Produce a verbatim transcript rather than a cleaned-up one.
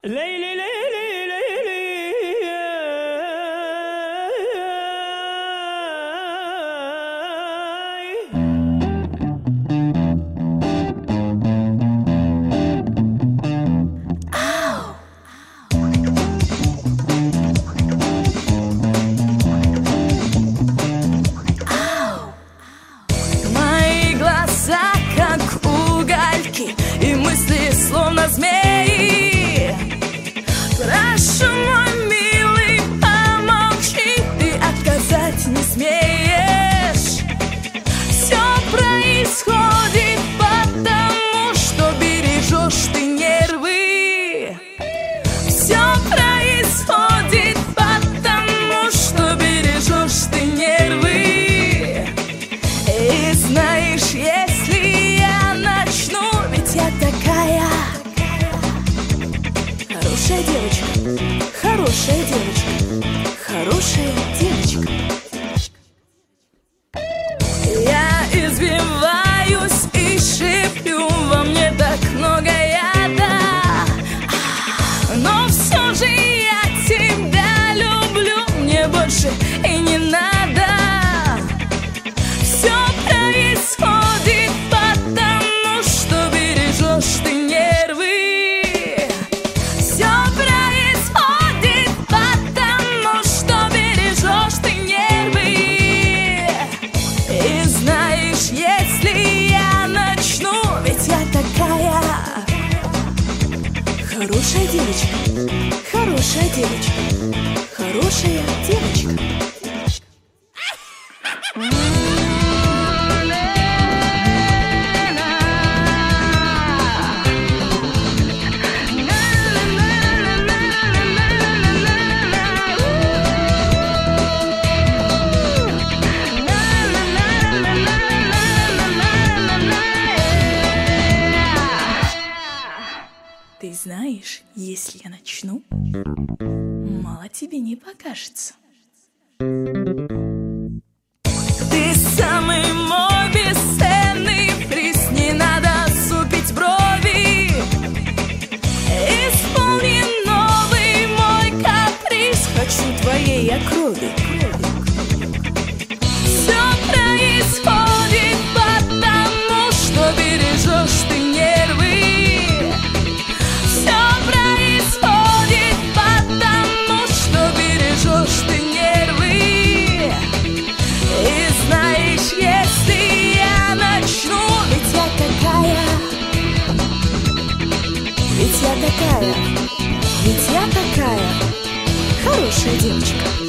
Лейли, лейли, лейли. Мои глаза как угольки, и мысли словно змеи. Прошу, мой милый, помолчи, ты отказать не смеешь. Все происходит потому, что бережешь ты нервы. Все происходит потому, что бережешь ты нервы. И знаешь, если я начну, ведь я такая хорошая девочка, хорошая девочка, хорошая девочка. Я извиваюсь и шиплю, во мне так много яда, но все же я тебя люблю, мне больше и не надо. Все происходит потому, что бережешь ты нервы. Все происходит потому, что бережешь ты нервы. И знаешь, если я начну, ведь я такая хорошая девочка, хорошая девочка, хорошая девочка. Ты знаешь, если я начну, мало тебе не покажется. Ты самый мой бесценный приз, не надо супить брови. Исполни новый мой каприз, хочу твоей я крови. Все происходит потому, что бережешь ты нервы. Все происходит потому, что бережешь ты нервы. И знаешь, если я начну, ведь я такая, ведь я такая, ведь я такая хорошая девочка.